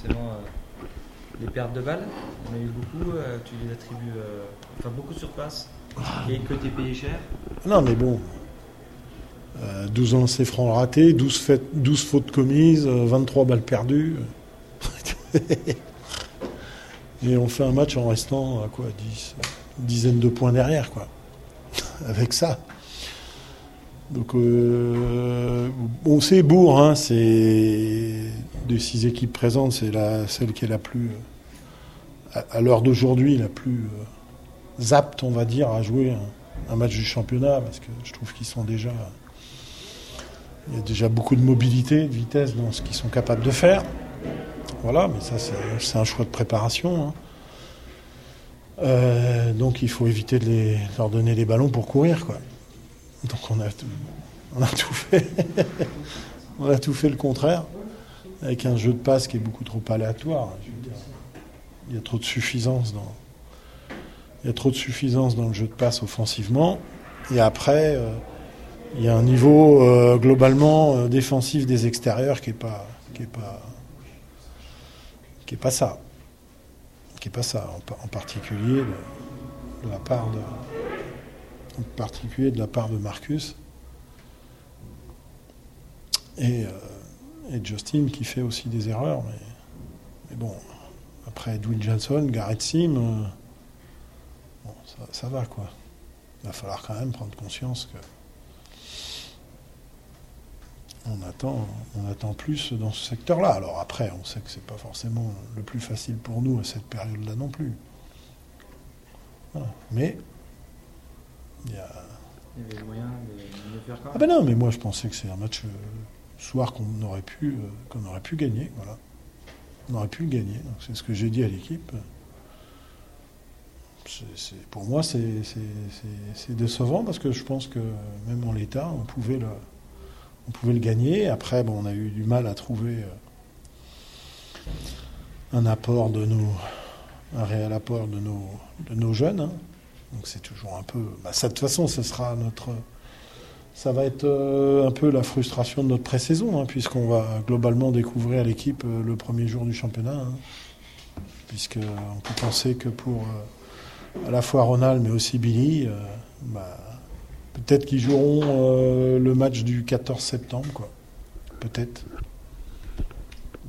forcément les pertes de balles. On a eu beaucoup, tu les attribues beaucoup de surpasse et que tu es payé cher. Non, mais bon. 12 lancers francs ratés, 12 fautes commises, 23 balles perdues. Et on fait un match en restant à quoi, une dizaine de points derrière, quoi. Avec ça. Donc, c'est Bourg, hein, c'est des 6 équipes présentes, c'est celle qui est la plus, à l'heure d'aujourd'hui, la plus apte, on va dire, à jouer un match du championnat, parce que je trouve qu'ils sont déjà... Il y a déjà beaucoup de mobilité, de vitesse dans ce qu'ils sont capables de faire. Voilà, mais ça, c'est un choix de préparation. Hein. Donc, il faut éviter de leur donner les ballons pour courir, quoi. Donc, on a tout fait. On a tout fait le contraire, avec un jeu de passe qui est beaucoup trop aléatoire. Je veux dire, il y a trop de suffisance dans le jeu de passe offensivement. Et après... il y a un niveau globalement défensif des extérieurs qui est pas ça. Qui est pas ça, en particulier de la part de Marcus et Justin qui fait aussi des erreurs, mais bon, après Edwin Johnson, Garrett Sim, ça va, quoi. Il va falloir quand même prendre conscience que on attend plus dans ce secteur-là. Alors après, on sait que c'est pas forcément le plus facile pour nous à cette période-là non plus. Voilà. Mais il y avait le moyen de faire quand même. Ah ben non, mais moi je pensais que c'est un match soir qu'on aurait pu gagner. Voilà. On aurait pu le gagner. Donc c'est ce que j'ai dit à l'équipe. Pour moi, c'est décevant parce que je pense que même en l'état, on pouvait le gagner. Après, bon, on a eu du mal à trouver un réel apport de nos jeunes. Hein. Donc c'est toujours un peu... ça, de toute façon, ça va être un peu la frustration de notre pré-saison, hein, puisqu'on va globalement découvrir l'équipe le premier jour du championnat. Hein, puisqu'on peut penser que pour à la fois Ronald, mais aussi Billy, peut-être qu'ils joueront le match du 14 septembre, quoi. Peut-être.